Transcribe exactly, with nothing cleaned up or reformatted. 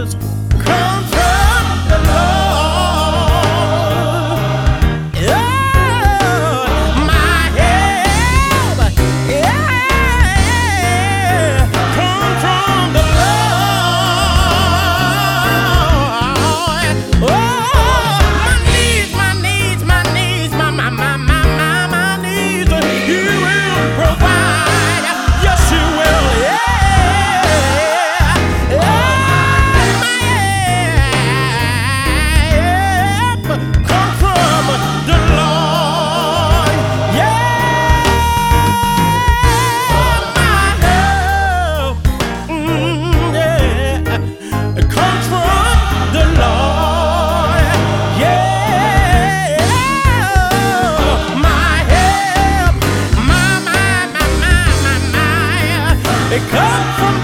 answers come from the Lord. Oh, my help, yeah, come from the Lord. Oh, my needs, my needs, my needs, my, my, my, my, my, my needs, you will provide. Yes, you will, yeah. Oh, my help come from the Lord. Yeah, my help, mm, yeah, comes from the Lord. Yeah, my help, my, my, my, my, my, my, it comes from